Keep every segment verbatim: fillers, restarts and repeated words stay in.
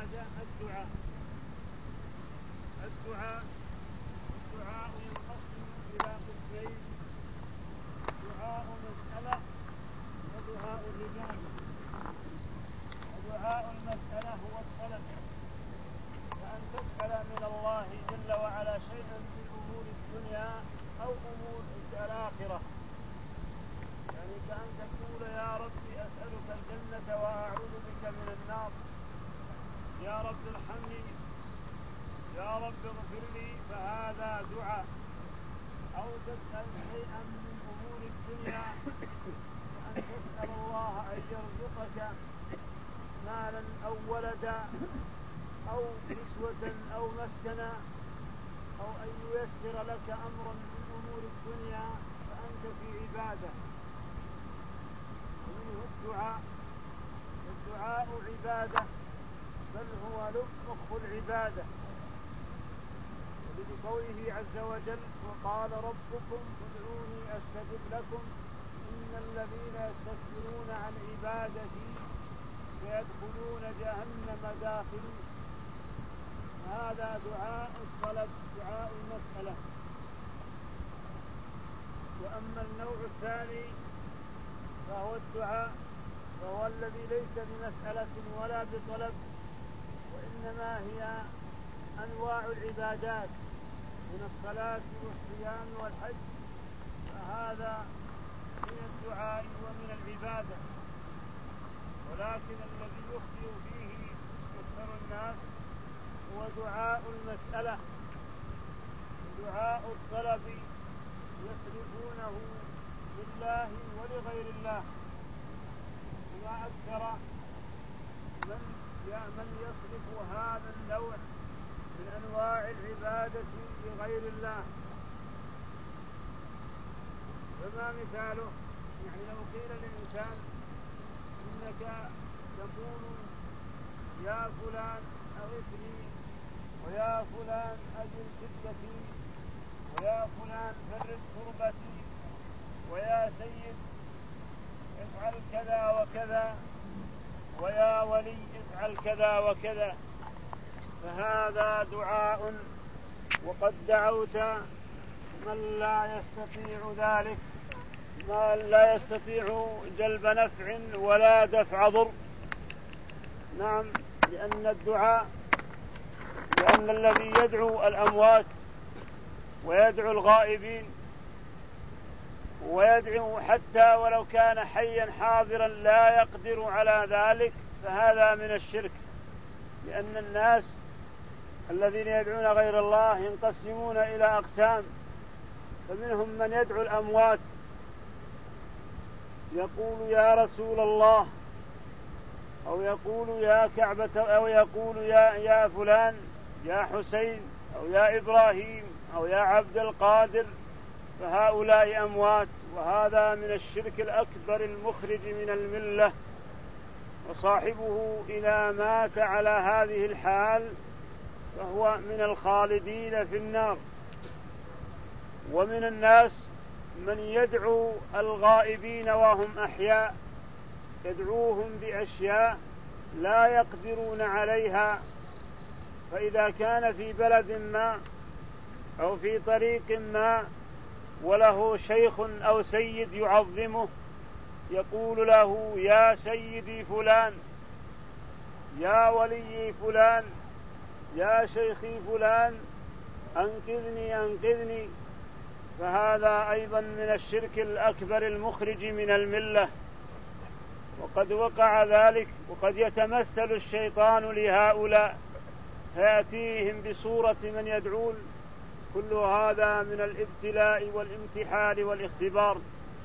العبادة الدعاء. الدعاء الدعاء ينقسم إلى قسمين: دعاء مسألة ودعاء العبادة. ودعاء المسألة هو الطلب، فأن تسأل من الله جل وعلا شيئا من أمور الدنيا أو أمور الآخرة، يعني كأن تقول يا ربي أسألك الجنة وأعوذ بك من النار، يا رب ارحمني، يا رب اغفر لي، فهذا دعاء. أو تسأل شيئا من أمور الدنيا، فأن تسأل الله أن يرزقك مالا أو ولدا أو نسوة أو مسكنا، أو أن ييسر لك أمرا من أمور الدنيا، فأنت في عبادة. ومنه الدعاء. الدعاء عبادة، بل هو مخ العبادة، لقوله عز وجل: وقال ربكم ادعوني أستجب لكم إن الذين يستكبرون عن عبادتي سيدخلون جهنم داخلين. هذا دعاء الطلب، دعاء المسألة. وأما النوع الثاني فهو الدعاء، وهو الذي ليس بمسألة ولا بطلب، وإنما هي أنواع العبادات من الصلاة والصيام والحج، فهذا من الدعاء ومن العبادة. ولكن الذي يخطئ فيه أكثر الناس هو دعاء المسألة. دعاء الطلب يصرفونه لله ولغير الله، وما أكثر من من يصرف هذا النوع من أنواع العبادة لغير الله. فما مثاله؟ يعني لو قيل للإنسان إنك تقول يا فلان أغثني، ويا فلان أجل شدتي، ويا فلان فرج كربتي، ويا سيد افعل كذا وكذا، ويا ولي افعل كذا وكذا، فهذا دعاء، وقد دعوت من لا يستطيع ذلك، من لا يستطيع جلب نفع ولا دفع ضر. نعم، لأن الدعاء لأن الذي يدعو الأموات ويدعو الغائبين ويدعو حتى ولو كان حيا حاضرا لا يقدر على ذلك، فهذا من الشرك. لأن الناس الذين يدعون غير الله ينقسمون إلى أقسام، فمنهم من يدعو الأموات يقول يا رسول الله، أو يقول يا كعبة، أو يقول يا, يا فلان، يا حسين، أو يا إبراهيم، أو يا عبد القادر، فهؤلاء أموات، وهذا من الشرك الأكبر المخرج من الملة. وصاحبه إذا مات على هذه الحال فهو من الخالدين في النار. ومن الناس من يدعو الغائبين وهم أحياء، يدعوهم بأشياء لا يقدرون عليها، فإذا كان في بلد ما أو في طريق ما وله شيخ أو سيد يعظمه، يقول له يا سيدي فلان، يا ولي فلان، يا شيخي فلان، أنقذني أنقذني، فهذا أيضا من الشرك الأكبر المخرج من الملة. وقد وقع ذلك، وقد يتمثل الشيطان لهؤلاء فيأتيهم بصورة من يدعون. كل هذا من الابتلاء والامتحان والاختبار.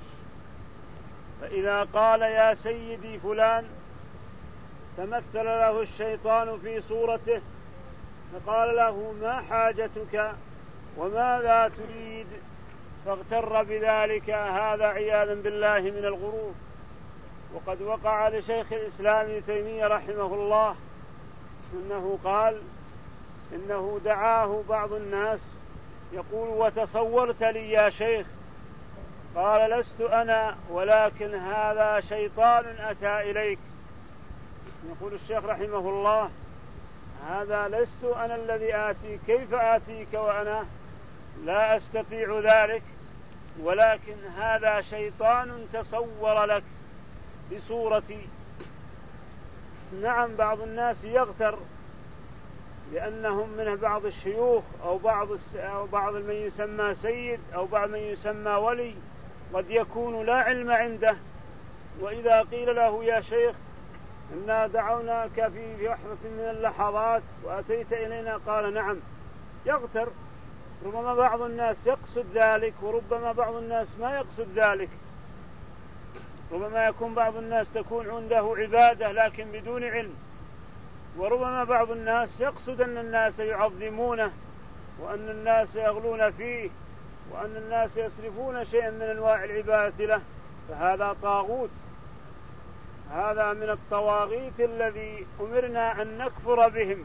فإذا قال يا سيدي فلان تمثل له الشيطان في صورته، فقال له ما حاجتك وماذا تريد، فاغتر بذلك، هذا عياذا بالله من الغرور. وقد وقع لشيخ الإسلام ابن تيمية رحمه الله أنه قال إنه دعاه بعض الناس يقول وتصورت لي يا شيخ، قال لست أنا ولكن هذا شيطان أتى إليك. يقول الشيخ رحمه الله هذا لست أنا الذي آتي، كيف آتيك وأنا لا أستطيع ذلك، ولكن هذا شيطان تصور لك بصورتي. نعم بعض الناس يغتر لأنهم منه بعض الشيوخ أو بعض أو بعض من يسمى سيد أو بعض من يسمى ولي، قد يكون لا علم عنده، وإذا قيل له يا شيخ إنا دعوناك في لحظة من اللحظات وأتيت إلينا قال نعم، يغتر. ربما بعض الناس يقصد ذلك وربما بعض الناس ما يقصد ذلك. ربما يكون بعض الناس تكون عنده عبادة لكن بدون علم، وربما بعض الناس يقصد أن الناس يعظمونه وأن الناس يغلون فيه وأن الناس يصرفون شيئا من أنواع العبادة له، فهذا طاغوت. هذا من الطواغيت الذي أمرنا أن نكفر بهم.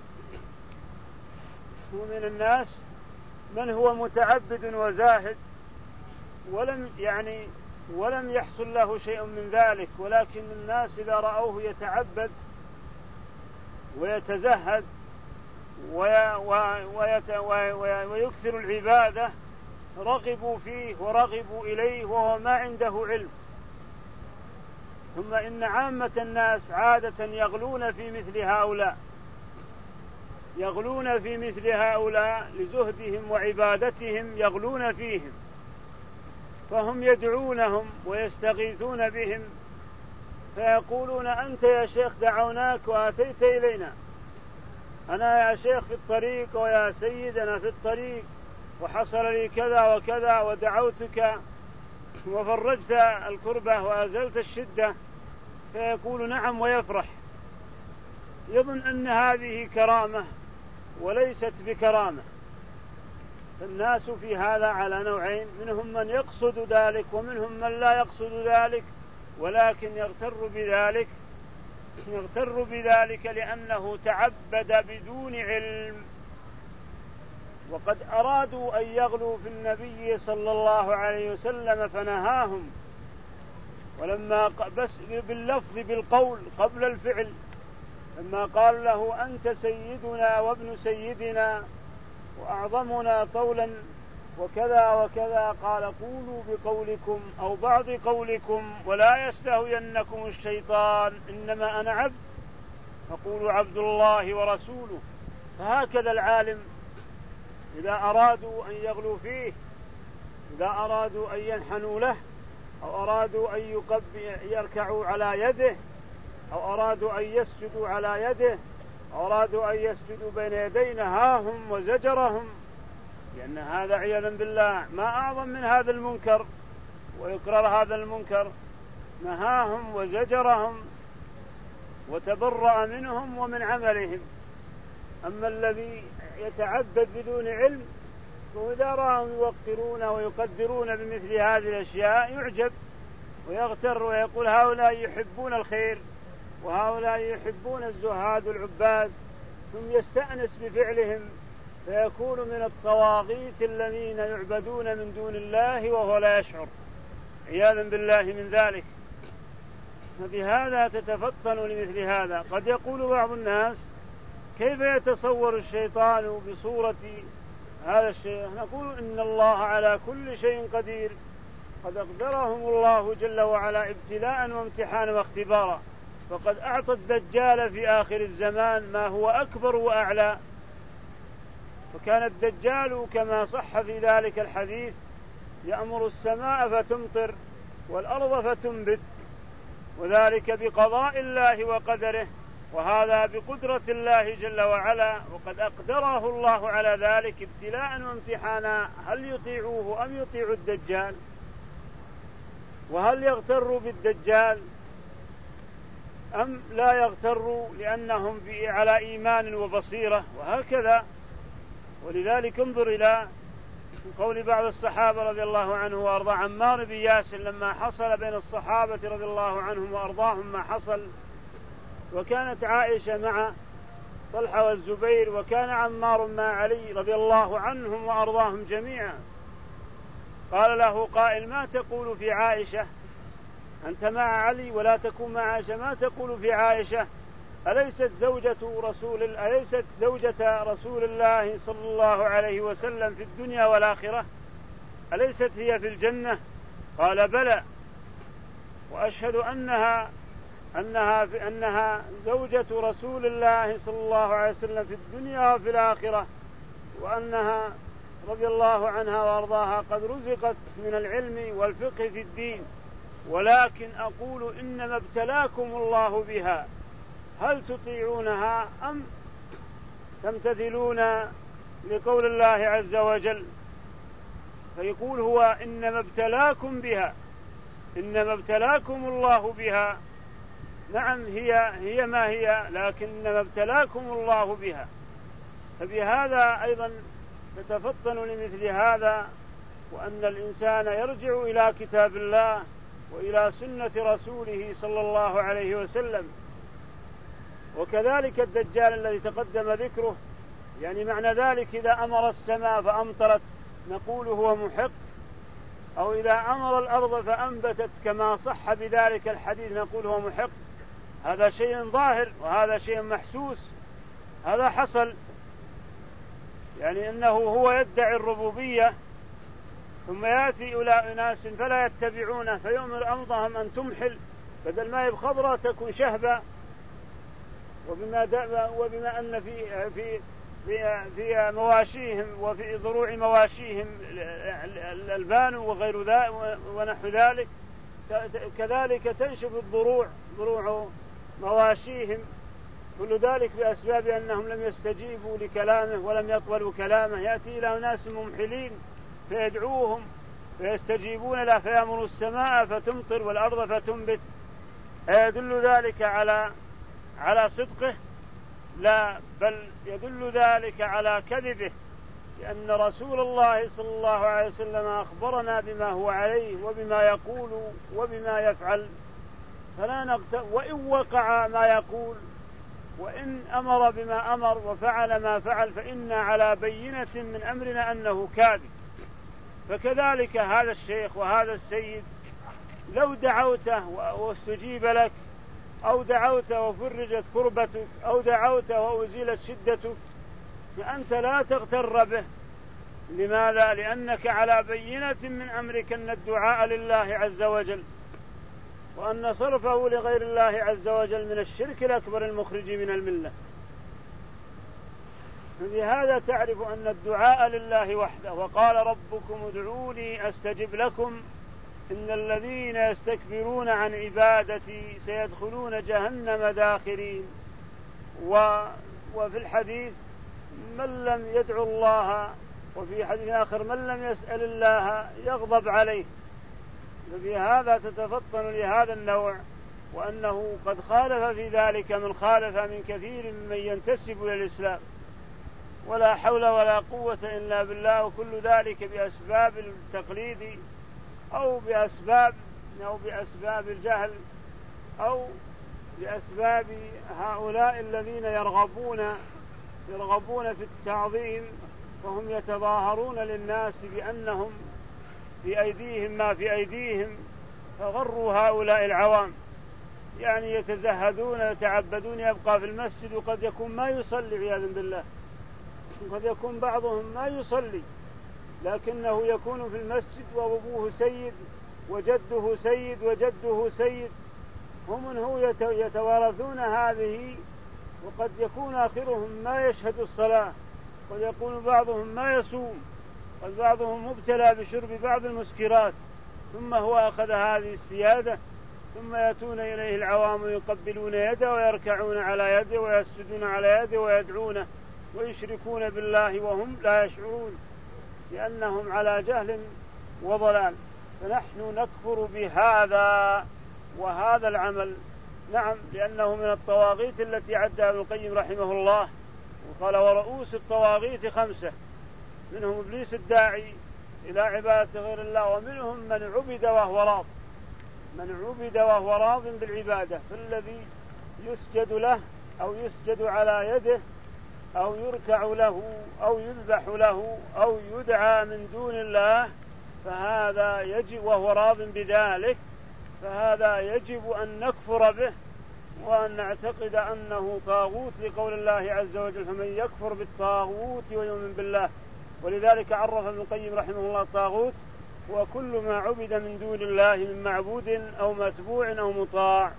ومن الناس من هو متعبد وزاهد ولم يعني ولم يحصل له شيء من ذلك، ولكن الناس إذا رأوه يتعبد ويتزهد ويكثر العبادة رغبوا فيه ورغبوا إليه وهو ما عنده علم. ثم إن عامة الناس عادة يغلون في مثل هؤلاء، يغلون في مثل هؤلاء لزهدهم وعبادتهم، يغلون فيهم، فهم يدعونهم ويستغيثون بهم فيقولون أنت يا شيخ دعوناك وأتيت إلينا، أنا يا شيخ في الطريق ويا سيد أنا في الطريق وحصل لي كذا وكذا ودعوتك وفرجت الكربة وأزلت الشدة، فيقول نعم ويفرح، يظن أن هذه كرامة وليست بكرامة. الناس في هذا على نوعين، منهم من يقصد ذلك ومنهم من لا يقصد ذلك، ولكن يغتر بذلك يغتر بذلك لأنه تعبد بدون علم. وقد أرادوا أن يغلوا في النبي صلى الله عليه وسلم فنهاهم، ولما بس باللفظ بالقول قبل الفعل، لما قال له أنت سيدنا وابن سيدنا وأعظمنا طولا وكذا وكذا، قال قولوا بقولكم أو بعض قولكم ولا يستهوينكم الشيطان إنما أنا عبد فقولوا عبد الله ورسوله. فهكذا العالم إذا أرادوا أن يغلوا فيه، إذا أرادوا أن ينحنوا له أو أرادوا أن يركعوا على يده أو أرادوا أن يسجدوا على يده أو أرادوا أن يسجدوا بين يديه نهاهم وزجرهم، لأن هذا عياذا بالله ما أعظم من هذا المنكر ويكرر هذا المنكر. نهاهم وزجرهم وتبرأ منهم ومن عملهم. أما الذي يتعبد بدون علم وإذا رأهم يوقرون ويقدرون بمثل هذه الأشياء يعجب ويغتر ويقول هؤلاء يحبون الخير وهؤلاء يحبون الزهاد والعباد، ثم يستأنس بفعلهم فيكون من الطواغيت الذين يعبدون من دون الله وهو لا يشعر، عياذا بالله من ذلك. فبهذا تتفطن لمثل هذا. قد يقول بعض الناس كيف يتصور الشيطان بصورة هذا الشيء؟ نقول إن الله على كل شيء قدير، قد أقدرهم الله جل وعلا ابتلاء وامتحانا واختبارا، فقد أعطى الدجال في آخر الزمان ما هو أكبر وأعلى. فكان الدجال كما صح في ذلك الحديث يأمر السماء فتمطر والأرض فتنبت، وذلك بقضاء الله وقدره، وهذا بقدرة الله جل وعلا، وقد أقدره الله على ذلك ابتلاء وامتحانا. هل يطيعوه أم يطيع الدجال؟ وهل يغتروا بالدجال أم لا يغتروا لأنهم على إيمان وبصيرة؟ وهكذا. ولذلك انظر إلى قول بعض الصحابة رضي الله عنه وأرضاه، عمار بن ياسر لما حصل بين الصحابة رضي الله عنهم وأرضاهم ما حصل، وكانت عائشة مع طلحة والزبير وكان عمار مع علي رضي الله عنهم وأرضاهم جميعا، قال له قائل ما تقول في عائشة؟ أنت مع علي ولا تكون مع عائشة، ما تقول في عائشة؟ أليست زوجة رسول أليست زوجة رسول الله صلى الله عليه وسلم في الدنيا والآخرة؟ أليست هي في الجنة؟ قال بلى، وأشهد أنها أنها أنها زوجة رسول الله صلى الله عليه وسلم في الدنيا وفي الآخرة، وأنها رضي الله عنها وأرضاها قد رزقت من العلم والفقه في الدين، ولكن أقول إنما ابتلاكم الله بها، هل تطيعونها أم تمتثلون لقول الله عز وجل؟ فيقول هو إنما ابتلاكم بها، إنما ابتلاكم الله بها. نعم هي هي ما هي، لكن إنما ابتلاكم الله بها. فبهذا أيضا نتفطن لمثل هذا، وأن الإنسان يرجع إلى كتاب الله وإلى سنة رسوله صلى الله عليه وسلم. وكذلك الدجال الذي تقدم ذكره، يعني معنى ذلك إذا أمر السماء فأمطرت نقول هو محق، أو إذا أمر الأرض فأنبتت كما صح بذلك الحديث نقول هو محق. هذا شيء ظاهر وهذا شيء محسوس، هذا حصل، يعني أنه هو يدعي الربوبية ثم يأتي إلى أناس فلا يتبعونه فيؤمر أرضهم أن تمحل، بدل ما هي خضراء تكون شهبة. وبما, وبما أن في, في, في, في مواشيهم وفي ضروع مواشيهم الألبان وغير ذلك ونحو ذلك، كذلك تنشف الضروع ضروع مواشيهم، كل ذلك بأسباب أنهم لم يستجيبوا لكلامه ولم يقبلوا كلامه. يأتي إلى ناس ممحلين فيدعوهم فيستجيبون له، فيأمر السماء فتمطر والأرض فتنبت. أيدل ذلك على على صدقه؟ لا، بل يدل ذلك على كذبه، لأن رسول الله صلى الله عليه وسلم أخبرنا بما هو عليه وبما يقول وبما يفعل، فلا نغت... وإن وقع ما يقول وإن أمر بما أمر وفعل ما فعل فإنا على بينة من أمرنا أنه كاذب. فكذلك هذا الشيخ وهذا السيد لو دعوته واستجيب لك، أو دعوت وفرجت كربتك، أو دعوت وأزيلت شدتك، فأنت لا تغتر به. لماذا؟ لأنك على بينة من أمرك أن الدعاء لله عز وجل، وأن صرفه لغير الله عز وجل من الشرك الأكبر المخرج من الملة. بهذا تعرف أن الدعاء لله وحده. وقال ربكم ادعوني أستجب لكم إن الذين يستكبرون عن عبادتي سيدخلون جهنم داخرين. وفي الحديث من لم يدعو الله، وفي حديث آخر من لم يسأل الله يغضب عليه. فبهذا تتفطن لهذا النوع، وأنه قد خالف في ذلك من خالف من كثير ممن ينتسب إلى الإسلام، ولا حول ولا قوة إلا بالله. وكل ذلك بأسباب التقليد أو بأسباب أو بأسباب الجهل أو بأسباب هؤلاء الذين يرغبون يرغبون في التعظيم، فهم يتظاهرون للناس بأنهم في أيديهم ما في أيديهم، فغروا هؤلاء العوام، يعني يتزهدون يتعبدون، يبقى في المسجد وقد يكون ما يصلي عياذا بالله، قد يكون بعضهم ما يصلي لكنه يكون في المسجد وأبوه سيد وجده سيد وجده سيد. هم هو يتوارثون هذه، وقد يكون آخرهم ما يشهد الصلاة، قد يكون بعضهم ما يصوم، قد بعضهم مبتلى بشرب بعض المسكرات، ثم هو أخذ هذه السيادة، ثم يأتون إليه العوام يقبلون يده ويركعون على يده ويسجدون على يده ويدعونه ويشركون بالله وهم لا يشعرون، لأنهم على جهل وضلال. فنحن نكفر بهذا وهذا العمل، نعم، لأنه من الطواغيت التي عدها ابن القيم رحمه الله، وقال ورؤوس الطواغيت خمسة، منهم إبليس الداعي إلى عبادة غير الله، ومنهم من عبد وهو راض، من عبد وهو راض بالعبادة، فالذي يسجد له أو يسجد على يده أو يركع له أو يذبح له أو يدعى من دون الله، فهذا يجب وهو راض بذلك، فهذا يجب أن نكفر به وأن نعتقد أنه طاغوت لقول الله عز وجل فمن يكفر بالطاغوت ويؤمن بالله. ولذلك عرف ابن القيم رحمه الله الطاغوت وكل ما عبد من دون الله من معبود أو متبوع أو مطاع.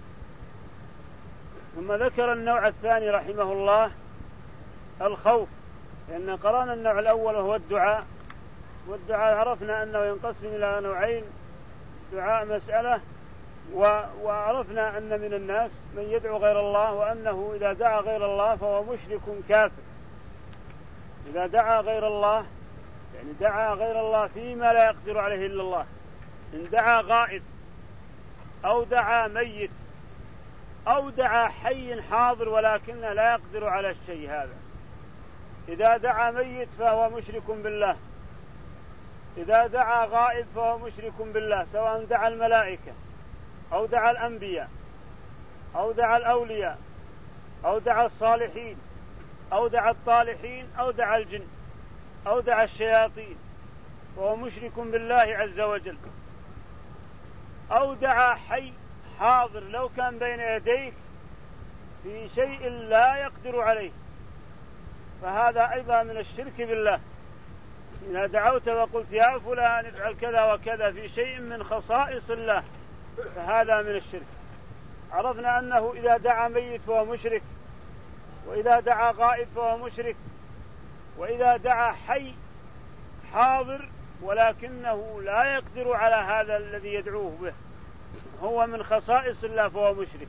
ثم ذكر النوع الثاني رحمه الله الخوف، لأن قرأنا النوع الأول وهو الدعاء، والدعاء عرفنا أنه ينقسم إلى نوعين: دعاء مسألة، وعرفنا أن من الناس من يدعو غير الله، وأنه إذا دعا غير الله فهو مشرك كافر. إذا دعا غير الله يعني دعا غير الله فيما لا يقدر عليه إلا الله، إن دعا غائب أو دعا ميت أو دعا حي حاضر ولكنه لا يقدر على الشيء، هذا إذا دعا ميت فهو مشرك بالله، إذا دعا غائب فهو مشرك بالله، سواء دعا الملائكة أو دعا الأنبياء أو دعا الأولياء أو دعا الصالحين أو دعا الطالحين أو دعا الجن أو دعا الشياطين، فهو مشرك بالله عز وجل. أو دعا حي حاضر لو كان بين يديك في شيء لا يقدر عليه، فهذا أيضا من الشرك بالله. إذا دعوت وقلت يا فلان افعل كذا وكذا في شيء من خصائص الله فهذا من الشرك. عرفنا أنه إذا دعا ميت فهو مشرك، وإذا دعا غائب فهو مشرك، وإذا دعا حي حاضر ولكنه لا يقدر على هذا الذي يدعوه به هو من خصائص الله فهو مشرك.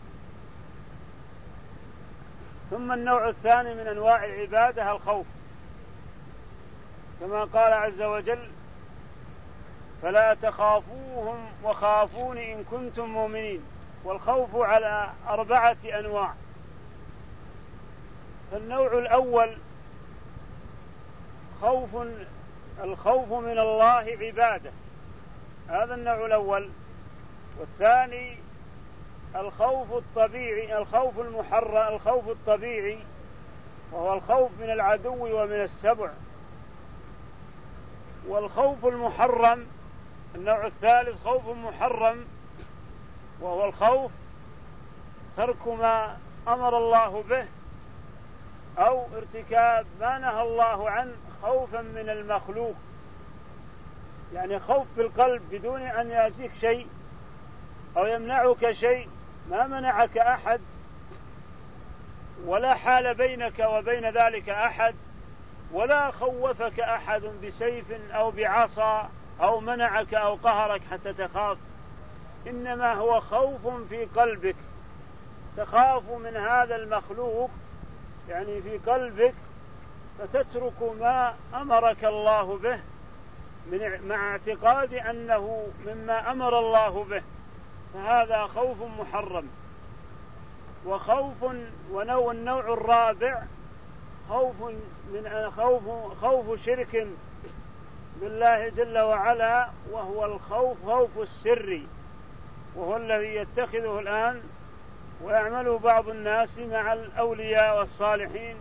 ثم النوع الثاني من أنواع العبادة الخوف، كما قال عز وجل فلا تخافوهم وخافون إن كنتم مؤمنين. والخوف على أربعة أنواع. فالنوع الأول خوف الخوف من الله عبادة، هذا النوع الأول. والثاني الخوف الطبيعي الخوف المحرم الخوف الطبيعي وهو الخوف من العدو ومن السبع. والخوف المحرم النوع الثالث خوف محرم وهو الخوف ترك ما أمر الله به أو ارتكاب ما نهى الله عنه خوفا من المخلوق، يعني خوف في القلب بدون أن يأتيك شيء أو يمنعك شيء، ما منعك أحد ولا حال بينك وبين ذلك أحد ولا خوفك أحد بسيف أو بعصا أو منعك أو قهرك حتى تخاف، إنما هو خوف في قلبك، تخاف من هذا المخلوق يعني في قلبك، فتترك ما أمرك الله به مع اعتقاد أنه مما أمر الله به، فهذا خوف محرم. وخوف ونوع النوع الرابع خوف من خوف خوف شرك بالله جل وعلا، وهو الخوف خوف السري، وهو الذي يتخذه الآن ويعمله بعض الناس مع الأولياء والصالحين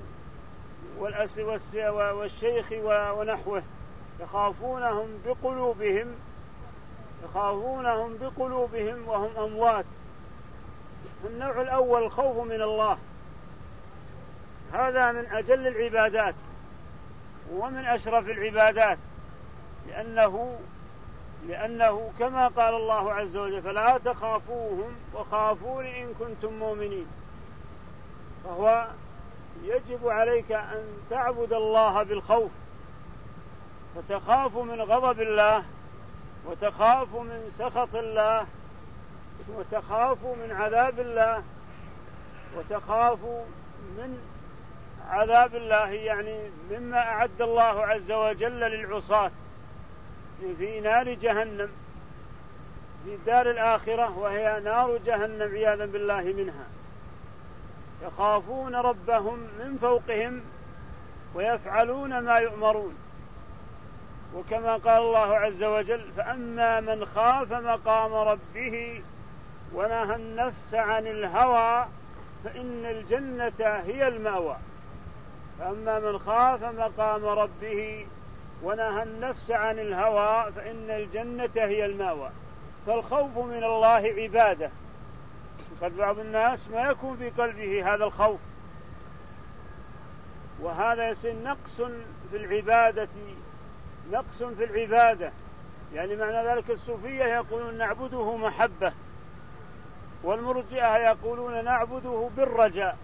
والشيخ ونحوه، يخافونهم بقلوبهم يخافونهم بقلوبهم وهم أموات. النوع الأول الخوف من الله، هذا من أجل العبادات ومن أشرف العبادات، لأنه لأنه كما قال الله عز وجل فلا تخافوهم وخافون إن كنتم مؤمنين. فهو يجب عليك أن تعبد الله بالخوف، فتخاف من غضب الله وتخاف من سخط الله وتخاف من عذاب الله وتخاف من عذاب الله، يعني مما أعد الله عز وجل للعصاة في نار جهنم في دار الآخرة، وهي نار جهنم عياذا بالله منها. يخافون ربهم من فوقهم ويفعلون ما يؤمرون. وكما قال الله عز وجل فأما من خاف مقام ربه ونهى النفس عن الهوى فإن الجنة هي المأوى. فأما من خاف مقام ربه ونهى النفس عن الهوى فإن الجنة هي المأوى. فالخوف من الله عبادة، قد بعض الناس ما يكون في قلبه هذا الخوف، وهذا يصير نقص في العبادة، نقص في العبادة. يعني معنى ذلك الصوفية يقولون نعبده محبة، والمرجئة يقولون نعبده بالرجاء،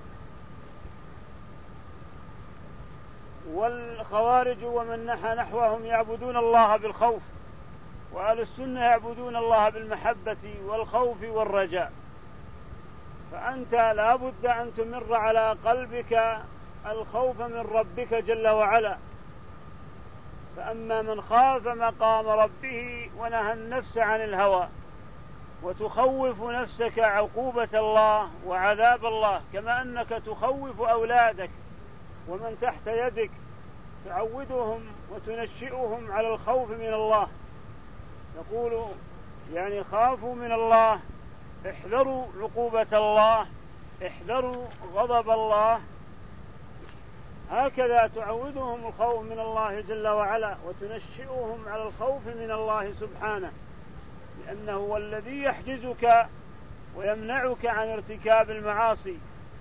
والخوارج ومن نحى نحوهم يعبدون الله بالخوف، وأهل السنة يعبدون الله بالمحبة والخوف والرجاء. فأنت لا بد أن تمر على قلبك الخوف من ربك جل وعلا. فأما من خاف مقام ربه ونهى النفس عن الهوى، وتخوف نفسك عقوبة الله وعذاب الله، كما أنك تخوف أولادك ومن تحت يدك، تعودهم وتنشئهم على الخوف من الله. يقول يعني خافوا من الله، احذروا عقوبة الله، احذروا غضب الله. هكذا تعودهم الخوف من الله جل وعلا، وتنشئهم على الخوف من الله سبحانه، لأنه هو الذي يحجزك ويمنعك عن ارتكاب المعاصي.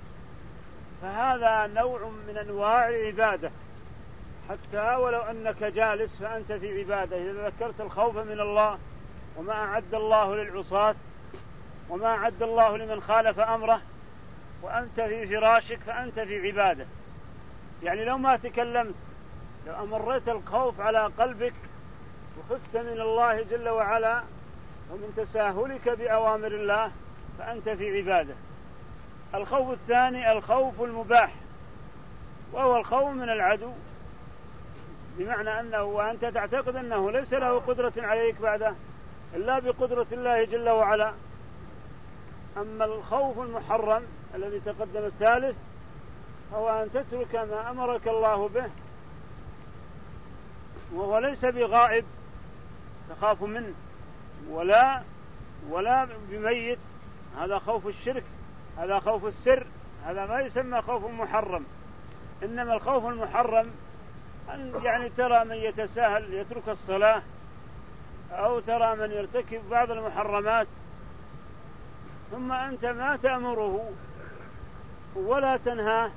فهذا نوع من أنواع العبادة، حتى ولو أنك جالس فأنت في عبادة. إذا ذكرت الخوف من الله وما أعد الله للعصاة وما أعد الله لمن خالف أمره وأنت في فراشك فأنت في عبادة. يعني لو ما تكلمت، لو أمريت الخوف على قلبك وخفت من الله جل وعلا ومن تساهلك بأوامر الله فأنت في عبادة. الخوف الثاني الخوف المباح، وهو الخوف من العدو، بمعنى أنه وأنت تعتقد أنه ليس له قدرة عليك بعده إلا بقدرة الله جل وعلا. أما الخوف المحرم الذي تقدم الثالث هو أن تترك ما أمرك الله به، وهو ليس بغائب تخاف منه ولا ولا بميت. هذا خوف الشرك، هذا خوف السر، هذا ما يسمى خوف محرم. إنما الخوف المحرم أن يعني ترى من يتساهل يترك الصلاة، أو ترى من يرتكب بعض المحرمات ثم أنت ما تأمره ولا تنهاه،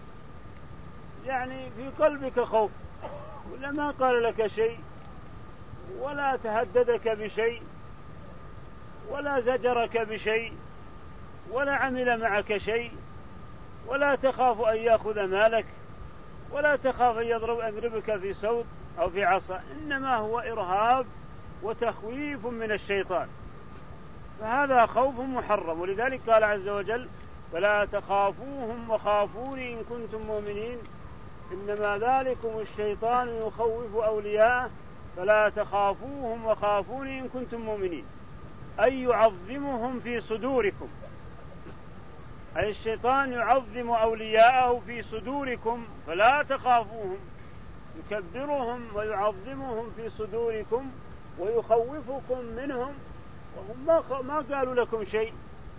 يعني في قلبك خوف، ولا ما قال لك شيء ولا تهددك بشيء ولا زجرك بشيء ولا عمل معك شيء، ولا تخاف أن يأخذ مالك ولا تخاف أن يضرب أضربك في صوت أو في عصا، إنما هو إرهاب وتخويف من الشيطان. فهذا خوف محرم. ولذلك قال عز وجل فلا تخافوهم وخافوني إن كنتم مؤمنين إنما ذلكم الشيطان يخوف أولياءه فلا تخافوهم وخافوني إن كنتم مؤمنين، أي يعظمهم في صدوركم، أي الشيطان يعظم أولياءه في صدوركم فلا تخافوهم، يكبرهم ويعظمهم في صدوركم ويخوفكم منهم وهم ما قالوا لكم شيء،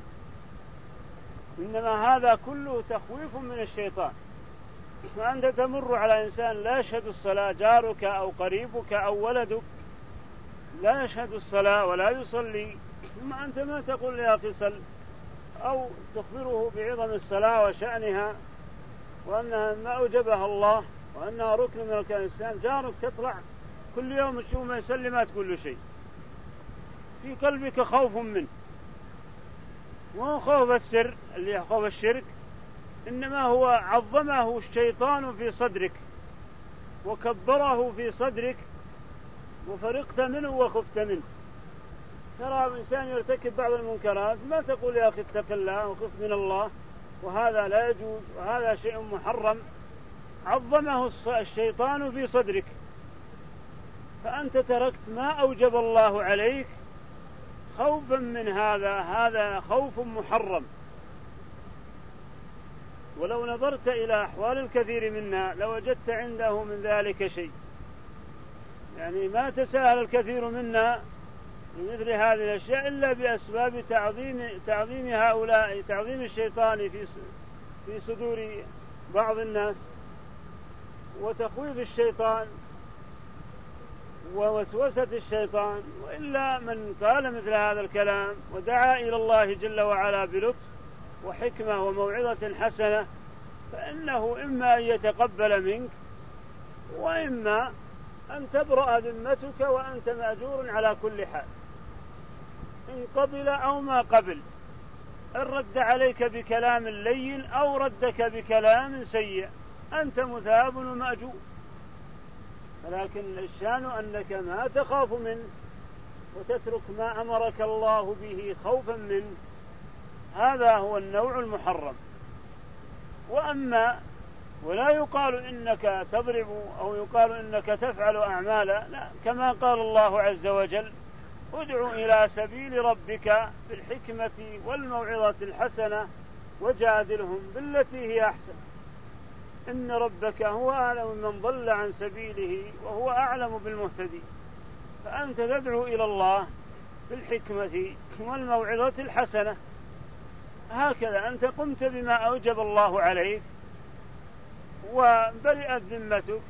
إنما هذا كله تخويف من الشيطان. وأنت تمر على إنسان لا يشهد الصلاة، جارك أو قريبك أو ولدك لا يشهد الصلاة ولا يصلي، ثم أنت ما تقول يا أخي صل، أو تخبره بعظم الصلاة وشأنها وأنها ما أوجبها الله وأنها ركن من أركان الإسلام. جارك تطلع كل يوم تشوف ما يصلي ما تقول له شيء، في قلبك خوف منه، وهو خوف السر اللي خوف الشرك، إنما هو عظمه الشيطان في صدرك وكبره في صدرك وفرقت منه وخفت منه. ترى إنسان يرتكب بعض المنكرات ما تقول يا أخي اتق الله وخف من الله، وهذا لا يجوز وهذا شيء محرم، عظمه الشيطان في صدرك، فأنت تركت ما أوجب الله عليك خوفا من هذا. هذا خوف محرم. ولو نظرت إلى أحوال الكثير منا لوجدت عنده من ذلك شيء، يعني ما تساهل الكثير منا بمثل هذه الأشياء إلا بأسباب تعظيم تعظيم هؤلاء، تعظيم الشيطان في في صدور بعض الناس وتخويف الشيطان. ووسوسة الشيطان. وإلا من قال مثل هذا الكلام ودعا إلى الله جل وعلا بلطف وحكمة وموعظة حسنة فإنه إما أن يتقبل منك وإما أن تبرأ ذمتك وأنت مأجور على كل حال، إن قبل أو ما قبل، إن رد عليك بكلام لين أو ردك بكلام سيء أنت مثاب ومأجور. ولكن الشان أنك ما تخاف منه وتترك ما أمرك الله به خوفا منه، هذا هو النوع المحرم. وأما ولا يقال إنك تضرب أو يقال إنك تفعل أعمالا، لا، كما قال الله عز وجل ادع إلى سبيل ربك بالحكمة والموعظة الحسنة وجادلهم بالتي هي أحسن إن ربك هو أعلم من ضل عن سبيله وهو أعلم بالمهتدين. فأنت تدعو إلى الله بالحكمة والموعظة الحسنة، هكذا أنت قمت بما أوجب الله عليك وبرئت ذمتك،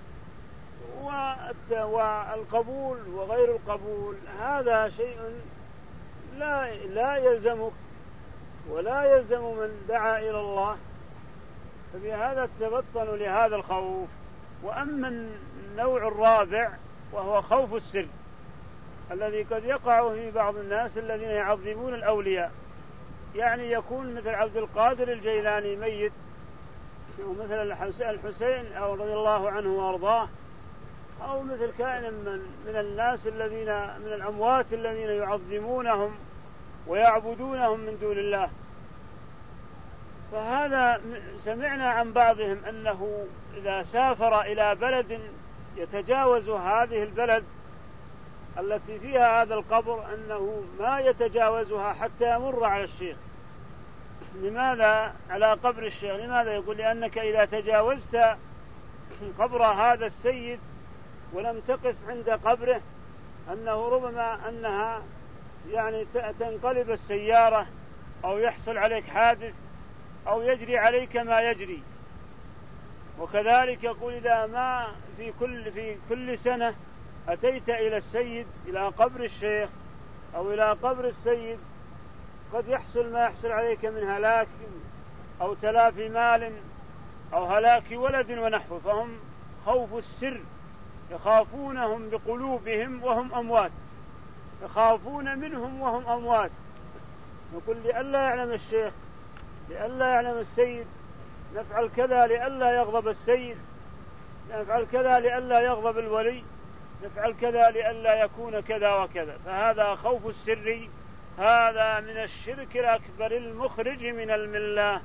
والقبول وغير القبول هذا شيء لا لا يلزمك ولا يلزم من دعا إلى الله، فبهذا تبطن لهذا الخوف. وأما النوع الرابع وهو خوف السر الذي قد يقع في بعض الناس الذين يعظمون الأولياء، يعني يكون مثل عبد القادر الجيلاني ميت ومثل الحسين أو رضي الله عنه وأرضاه، أو مثل كائن من, من الناس الذين من الأموات الذين يعظمونهم ويعبدونهم من دون الله. فهذا سمعنا عن بعضهم أنه إذا سافر إلى بلد يتجاوز هذه البلد التي فيها هذا القبر أنه ما يتجاوزها حتى يمر على الشيخ. لماذا على قبر الشيخ؟ لماذا؟ يقول لأنك إذا تجاوزت قبر هذا السيد ولم تقف عند قبره أنه ربما أنها يعني تنقلب السيارة أو يحصل عليك حادث أو يجري عليك ما يجري. وكذلك يقول إذا ما في كل في كل سنة أتيت إلى السيد إلى قبر الشيخ أو إلى قبر السيد قد يحصل ما يحصل عليك من هلاك أو تلاف مال أو هلاك ولد ونحوه. فهم خوف السر، يخافونهم بقلوبهم وهم أموات، يخافون منهم وهم أموات. نقول لئلا يعلم الشيخ، لئلا يعلم السيد، نفعل كذا لئلا يغضب السيد، نفعل كذا لئلا يغضب الولي، نفعل كذا لئلا يكون كذا وكذا. فهذا خوف السر، هذا من الشرك الأكبر المخرج من الملة.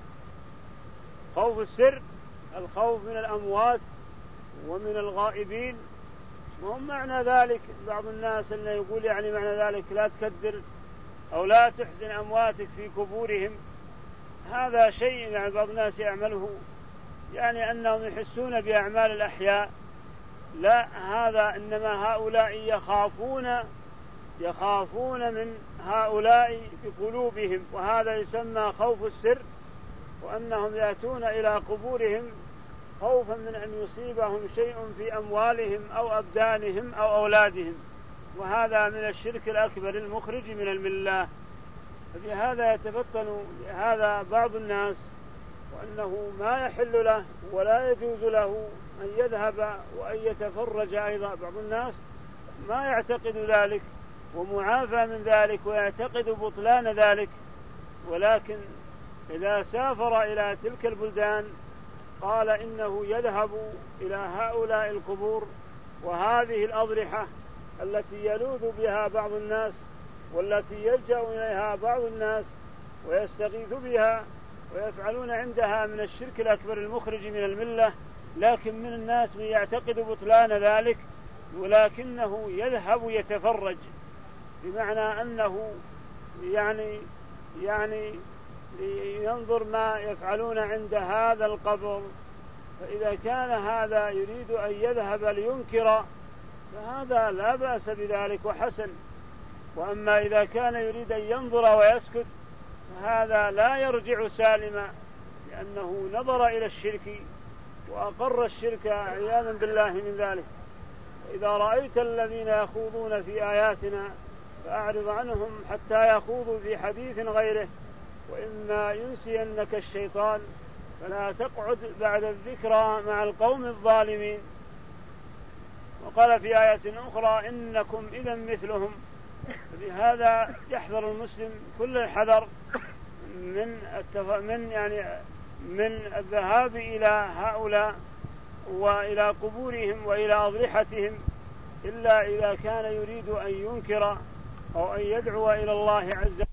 خوف السر الخوف من الأموات ومن الغائبين. وهم معنى ذلك بعض الناس اللي يقول يعني معنى ذلك لا تكدر أو لا تحزن أمواتك في قبورهم، هذا شيء يعني بعض الناس يعمله، يعني أنهم يحسون بأعمال الأحياء. لا، هذا إنما هؤلاء يخافون يخافون من هؤلاء بقلوبهم، وهذا يسمى خوف السر، وأنهم يأتون إلى قبورهم خوفا من أن يصيبهم شيء في أموالهم أو أبدانهم أو أولادهم، وهذا من الشرك الأكبر المخرج من الملة. فبهذا يتفطن هذا بعض الناس، وأنه ما يحل له ولا يجوز له أن يذهب وأن يتفرج. أيضا بعض الناس ما يعتقد ذلك ومعافى من ذلك ويعتقد بطلان ذلك، ولكن إذا سافر إلى تلك البلدان قال إنه يذهب إلى هؤلاء القبور وهذه الأضرحة التي يلوذ بها بعض الناس والتي يلجأ إليها بعض الناس ويستغيث بها ويفعلون عندها من الشرك الأكبر المخرج من الملة. لكن من الناس من يعتقد بطلان ذلك ولكنه يذهب يتفرج، بمعنى أنه يعني يعني ينظر ما يفعلون عند هذا القبر. فإذا كان هذا يريد أن يذهب لينكر فهذا لا بأس بذلك وحسن. وأما إذا كان يريد أن ينظر ويسكت فهذا لا يرجع سالما، لأنه نظر إلى الشرك وأقر الشرك عياذا بالله من ذلك. إذا رأيت الذين يخوضون في آياتنا فأعرض عنهم حتى يخوضوا في حديث غيره، وإما ينسينك الشيطان فلا تقعد بعد الذكرى مع القوم الظالمين. وقال في آية أخرى إنكم إذا مثلهم. بهذا يحذر المسلم كل الحذر من التف... من يعني من الذهاب إلى هؤلاء وإلى قبورهم وإلى أضرحتهم إلا إذا كان يريد أن ينكر أو أن يدعو إلى الله عز وجل.